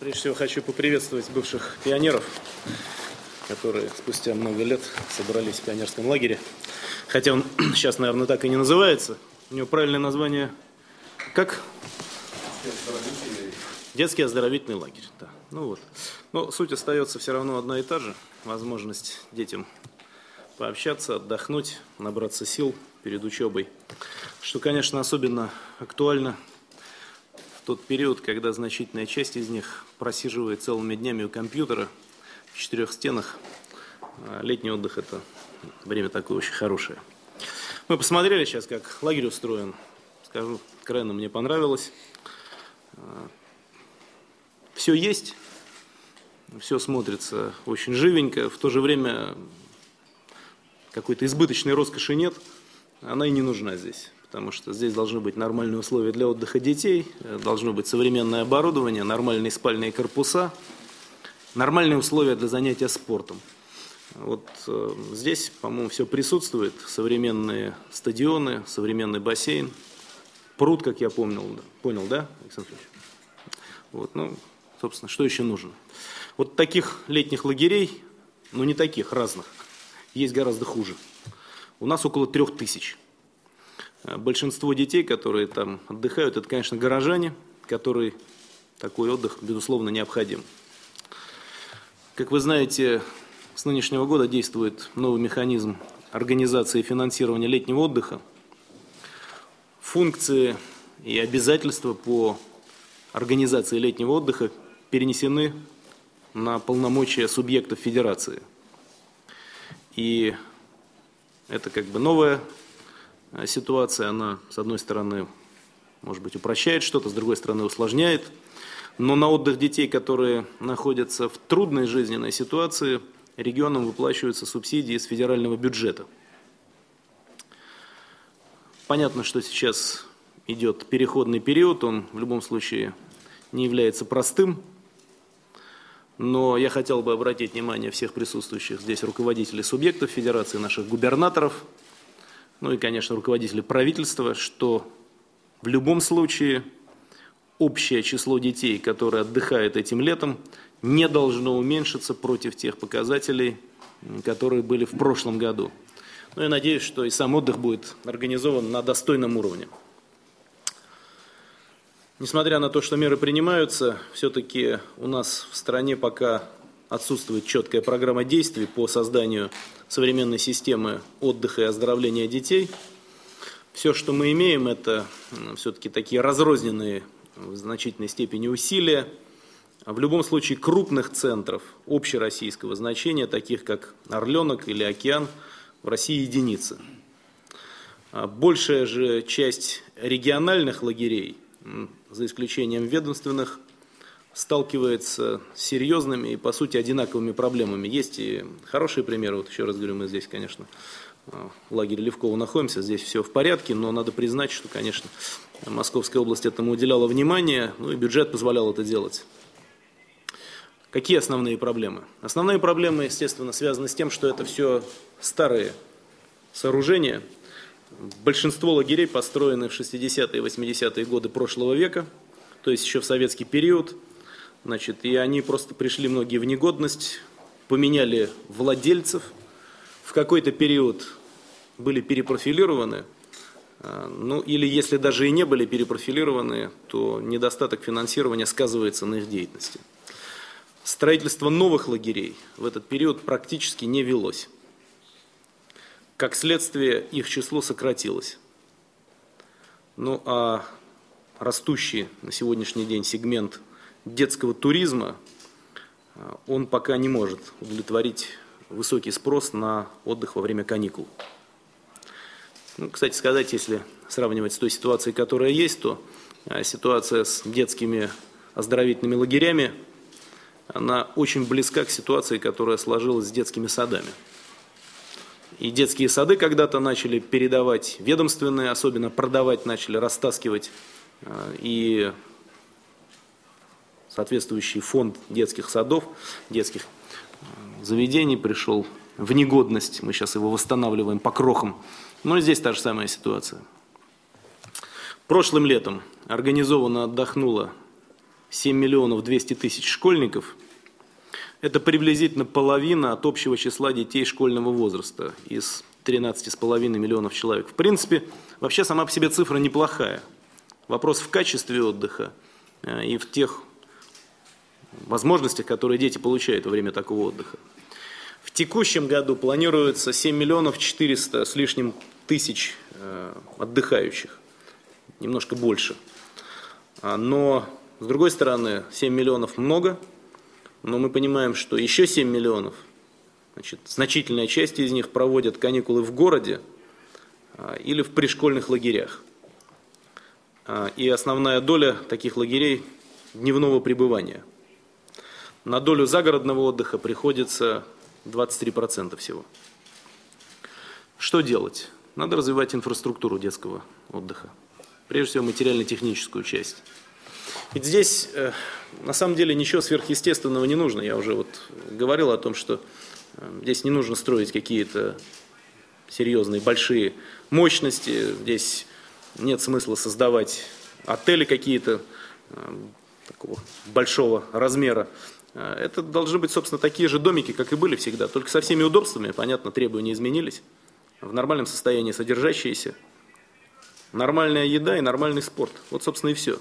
Прежде всего хочу поприветствовать бывших пионеров, которые спустя много лет собрались в пионерском лагере. Хотя он сейчас, наверное, так и не называется. У него правильное название как? Детский оздоровительный лагерь. Да. Ну вот. Но суть остается все равно одна и та же. Возможность детям пообщаться, отдохнуть, набраться сил перед учебой. Что, конечно, особенно актуально в тот период, когда значительная часть из них просиживает целыми днями у компьютера в четырех стенах. Летний отдых – это время такое очень хорошее. Мы посмотрели сейчас, как лагерь устроен. Скажу откровенно, мне понравилось. Все есть, все смотрится очень живенько, в то же время какой-то избыточной роскоши нет, она и не нужна здесь, потому что здесь должны быть нормальные условия для отдыха детей, должно быть современное оборудование, нормальные спальные корпуса, нормальные условия для занятия спортом. Вот здесь, по-моему, все присутствует, современные стадионы, современный бассейн, пруд, как я понял, да, Александр Ильич? Вот, ну, собственно, что еще нужно? Вот таких летних лагерей, ну не таких, разных, есть гораздо хуже. У нас около 3000. Большинство детей, которые там отдыхают, это, конечно, горожане, которым такой отдых, безусловно, необходим. Как вы знаете, с нынешнего года действует новый механизм организации и финансирования летнего отдыха. Функции и обязательства по организации летнего отдыха перенесены на полномочия субъектов федерации. И это как бы новая ситуация, она, с одной стороны, может быть, упрощает что-то, с другой стороны, усложняет. Но на отдых детей, которые находятся в трудной жизненной ситуации, регионам выплачиваются субсидии из федерального бюджета. Понятно, что сейчас идет переходный период, он в любом случае не является простым, но я хотел бы обратить внимание всех присутствующих здесь руководителей субъектов федерации, наших губернаторов, ну и, конечно, руководителей правительства, что в любом случае общее число детей, которые отдыхают этим летом, не должно уменьшиться против тех показателей, которые были в прошлом году. Ну, я надеюсь, что и сам отдых будет организован на достойном уровне. Несмотря на то, что меры принимаются, все-таки у нас в стране пока отсутствует четкая программа действий по созданию современной системы отдыха и оздоровления детей. Все, что мы имеем, это все-таки такие разрозненные в значительной степени усилия. В любом случае крупных центров общероссийского значения, таких как «Орленок» или «Океан», в России единицы. Большая же часть региональных лагерей, за исключением ведомственных, сталкивается с серьезными и, по сути, одинаковыми проблемами. Есть и хорошие примеры, вот еще раз говорю, мы здесь, конечно, в лагере Левкова находимся, здесь все в порядке, но надо признать, что, конечно, Московская область этому уделяла внимание, ну и бюджет позволял это делать. Какие основные проблемы? Основные проблемы, естественно, связаны с тем, что это все старые сооружения. Большинство лагерей построены в 60-е и 80-е годы прошлого века, то есть еще в советский период. Значит, и они просто пришли многие в негодность, поменяли владельцев, в какой-то период были перепрофилированы, ну или если даже и не были перепрофилированы, то недостаток финансирования сказывается на их деятельности. Строительство новых лагерей в этот период практически не велось. Как следствие, их число сократилось. Ну а растущий на сегодняшний день сегмент детского туризма, он пока не может удовлетворить высокий спрос на отдых во время каникул. Ну, кстати сказать, если сравнивать с той ситуацией, которая есть, то ситуация с детскими оздоровительными лагерями, она очень близка к ситуации, которая сложилась с детскими садами. И детские сады когда-то начали передавать ведомственные, особенно продавать начали, растаскивать, и соответствующий фонд детских садов, детских заведений пришел в негодность. Мы сейчас его восстанавливаем по крохам. Но здесь та же самая ситуация. Прошлым летом организованно отдохнуло 7 миллионов 200 тысяч школьников. Это приблизительно половина от общего числа детей школьного возраста из 13,5 миллионов человек. В принципе, вообще сама по себе цифра неплохая. Вопрос в качестве отдыха и в тех возможностях, которые дети получают во время такого отдыха. В текущем году планируется 7 миллионов 400 с лишним тысяч отдыхающих, немножко больше. Но, с другой стороны, 7 миллионов много, но мы понимаем, что еще 7 миллионов, значит, значительная часть из них проводят каникулы в городе или в пришкольных лагерях. И основная доля таких лагерей дневного пребывания. На долю загородного отдыха приходится 23% всего. Что делать? Надо развивать инфраструктуру детского отдыха. Прежде всего, материально-техническую часть. Ведь здесь, на самом деле, ничего сверхъестественного не нужно. Я уже вот говорил о том, что здесь не нужно строить какие-то серьезные, большие мощности. Здесь нет смысла создавать отели какие-то такого большого размера. Это должны быть, собственно, такие же домики, как и были всегда, только со всеми удобствами, понятно, требования изменились, в нормальном состоянии содержащиеся, нормальная еда и нормальный спорт. Вот, собственно, и все.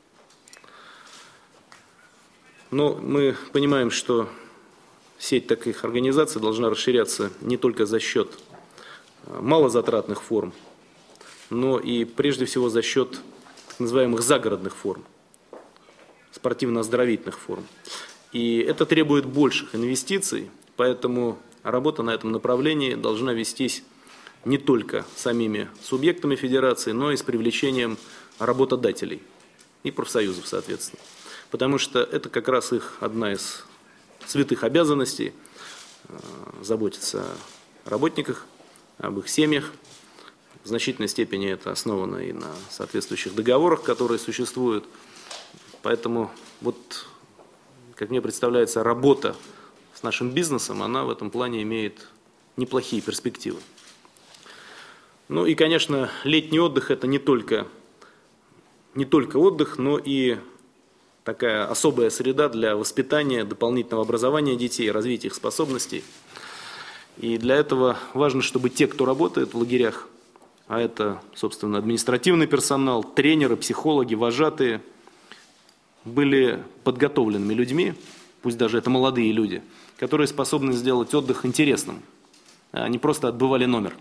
Но мы понимаем, что сеть таких организаций должна расширяться не только за счет малозатратных форм, но и прежде всего за счет так называемых загородных форм, спортивно-оздоровительных форм. И это требует больших инвестиций, поэтому работа на этом направлении должна вестись не только самими субъектами федерации, но и с привлечением работодателей и профсоюзов, соответственно. Потому что это как раз их одна из святых обязанностей – заботиться о работниках, об их семьях. В значительной степени это основано и на соответствующих договорах, которые существуют. Поэтому вот, как мне представляется, работа с нашим бизнесом, она в этом плане имеет неплохие перспективы. Ну и, конечно, летний отдых – это не только отдых, но и такая особая среда для воспитания, дополнительного образования детей, развития их способностей. И для этого важно, чтобы те, кто работает в лагерях, а это, собственно, административный персонал, тренеры, психологи, вожатые, были подготовленными людьми, пусть даже это молодые люди, которые способны сделать отдых интересным, а не просто отбывали номер.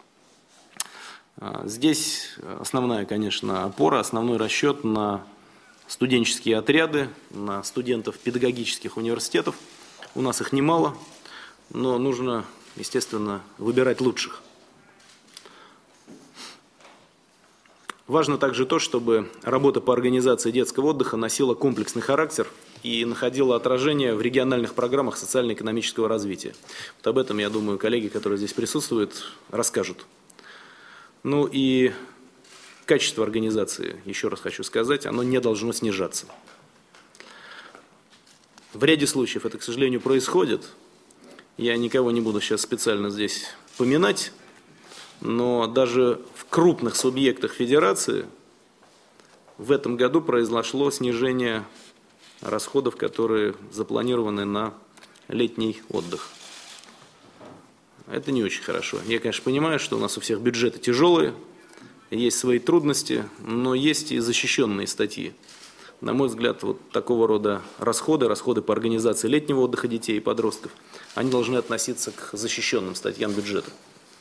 Здесь основная, конечно, опора, основной расчет на студенческие отряды, на студентов педагогических университетов. У нас их немало, но нужно, естественно, выбирать лучших. Важно также то, чтобы работа по организации детского отдыха носила комплексный характер и находила отражение в региональных программах социально-экономического развития. Вот об этом, я думаю, коллеги, которые здесь присутствуют, расскажут. Ну и качество организации, еще раз хочу сказать, оно не должно снижаться. В ряде случаев это, к сожалению, происходит. Я никого не буду сейчас специально здесь поминать, но даже в крупных субъектах федерации в этом году произошло снижение расходов, которые запланированы на летний отдых. Это не очень хорошо. Я, конечно, понимаю, что у нас у всех бюджеты тяжелые, есть свои трудности, но есть и защищенные статьи. На мой взгляд, вот такого рода расходы по организации летнего отдыха детей и подростков, они должны относиться к защищенным статьям бюджета.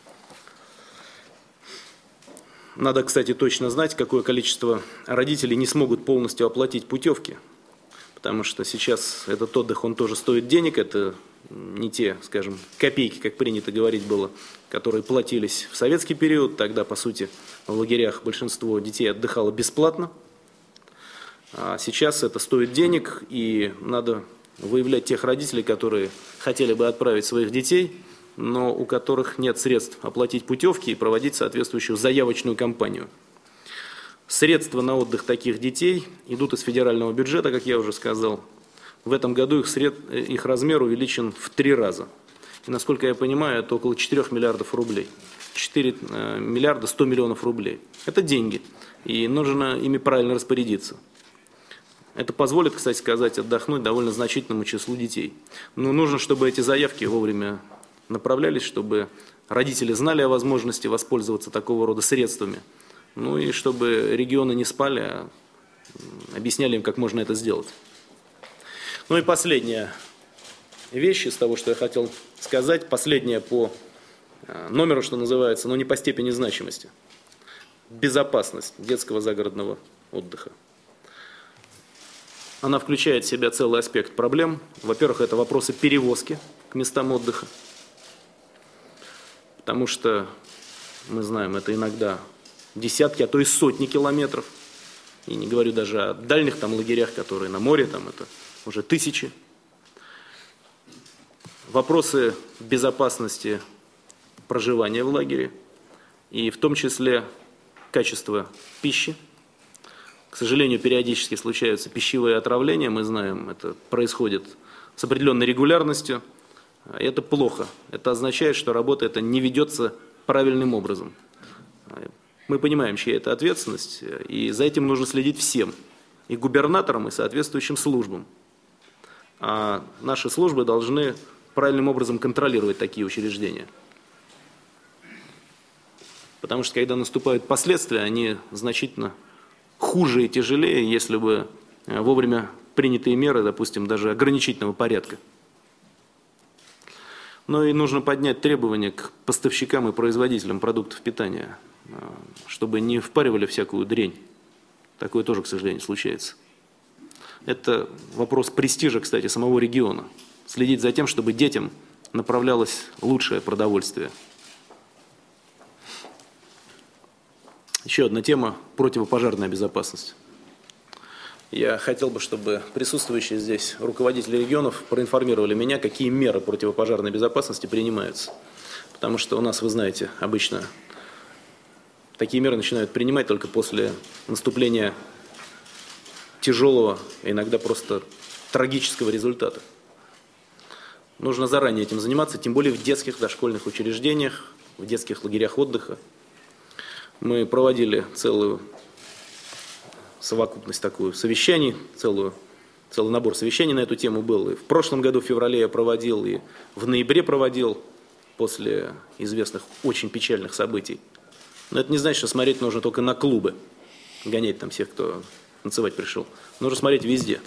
Надо, кстати, точно знать, какое количество родителей не смогут полностью оплатить путевки, потому что сейчас этот отдых, он тоже стоит денег, это не те, скажем, копейки, как принято говорить было, которые платились в советский период. Тогда, по сути, в лагерях большинство детей отдыхало бесплатно. А сейчас это стоит денег, и надо выявлять тех родителей, которые хотели бы отправить своих детей, но у которых нет средств оплатить путевки и проводить соответствующую заявочную кампанию. Средства на отдых таких детей идут из федерального бюджета, как я уже сказал. В этом году их размер увеличен в 3 раза. И, насколько я понимаю, это около 4 миллиардов рублей. 4 миллиарда 100 миллионов рублей. Это деньги, и нужно ими правильно распорядиться. Это позволит, кстати сказать, отдохнуть довольно значительному числу детей. Но нужно, чтобы эти заявки вовремя направлялись, чтобы родители знали о возможности воспользоваться такого рода средствами. Ну и чтобы регионы не спали, а объясняли им, как можно это сделать. Ну и последняя вещь из того, что я хотел сказать, последняя по номеру, что называется, но не по степени значимости. Безопасность детского загородного отдыха. Она включает в себя целый аспект проблем. Во-первых, это вопросы перевозки к местам отдыха. Потому что, мы знаем, это иногда десятки, а то и сотни километров. И не говорю даже о дальних там лагерях, которые на море, там это уже тысячи. Вопросы безопасности проживания в лагере. И в том числе качество пищи. К сожалению, периодически случаются пищевые отравления, мы знаем, это происходит с определенной регулярностью. Это плохо. Это означает, что работа эта не ведется правильным образом. Мы понимаем, чья это ответственность, и за этим нужно следить всем, и губернаторам, и соответствующим службам. А наши службы должны правильным образом контролировать такие учреждения. Потому что когда наступают последствия, они значительно хуже и тяжелее, если бы вовремя принятые меры, допустим, даже ограничительного порядка. Но и нужно поднять требования к поставщикам и производителям продуктов питания, чтобы не впаривали всякую дрянь. Такое тоже, к сожалению, случается. Это вопрос престижа, кстати, самого региона. Следить за тем, чтобы детям направлялось лучшее продовольствие. Еще одна тема – противопожарная безопасность. Я хотел бы, чтобы присутствующие здесь руководители регионов проинформировали меня, какие меры противопожарной безопасности принимаются. Потому что у нас, вы знаете, обычно такие меры начинают принимать только после наступления тяжелого, иногда просто трагического результата. Нужно заранее этим заниматься, тем более в детских дошкольных учреждениях, в детских лагерях отдыха. Мы проводили целую совокупность такую совещаний, целый набор совещаний на эту тему был. И в прошлом году, в феврале я проводил, и в ноябре проводил, после известных очень печальных событий. Но это не значит, что смотреть нужно только на клубы, гонять там всех, кто танцевать пришел. Нужно смотреть везде.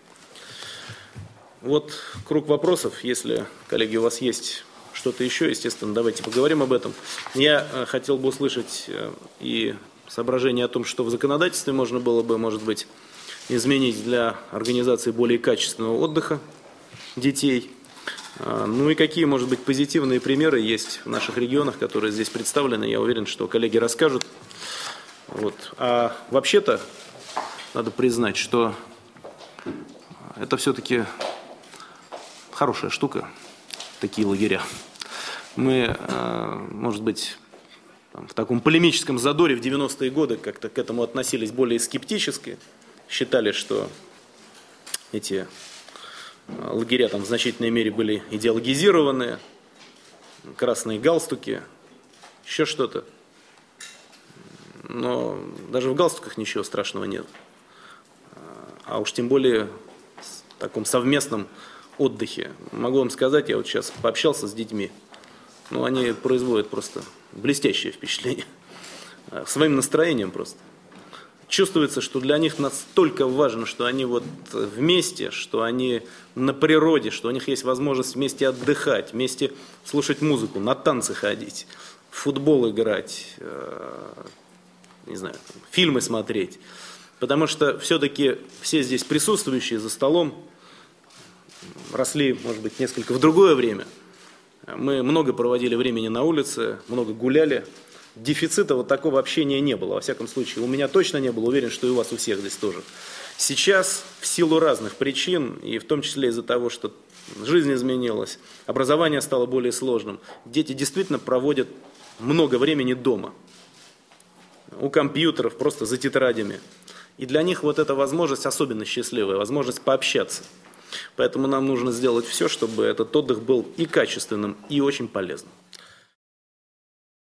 Вот круг вопросов. Если, коллеги, у вас есть что-то еще, естественно, давайте поговорим об этом. Я хотел бы услышать и соображения о том, что в законодательстве можно было бы, может быть, изменить для организации более качественного отдыха детей. Ну и какие, может быть, позитивные примеры есть в наших регионах, которые здесь представлены. Я уверен, что коллеги расскажут. Вот. А вообще-то, надо признать, что это все-таки хорошая штука, такие лагеря. Мы, может быть, в таком полемическом задоре в 90-е годы как-то к этому относились более скептически, считали, что эти лагеря там в значительной мере были идеологизированы, красные галстуки, еще что-то. Но даже в галстуках ничего страшного нет. А уж тем более в таком совместном отдыхе. Могу вам сказать, я вот сейчас пообщался с детьми, но они производят просто блестящее впечатление. Своим настроением просто. Чувствуется, что для них настолько важно, что они вот вместе, что они на природе, что у них есть возможность вместе отдыхать, вместе слушать музыку, на танцы ходить, в футбол играть, не знаю, фильмы смотреть. Потому что все-таки все здесь присутствующие за столом росли, может быть, несколько в другое время. Мы много проводили времени на улице, много гуляли. Дефицита вот такого общения не было. Во всяком случае, у меня точно не было, уверен, что и у вас у всех здесь тоже. Сейчас, в силу разных причин, и в том числе из-за того, что жизнь изменилась, образование стало более сложным, дети действительно проводят много времени дома, у компьютеров, просто за тетрадями. И для них вот эта возможность особенно счастливая, возможность пообщаться. Поэтому нам нужно сделать все, чтобы этот отдых был и качественным, и очень полезным.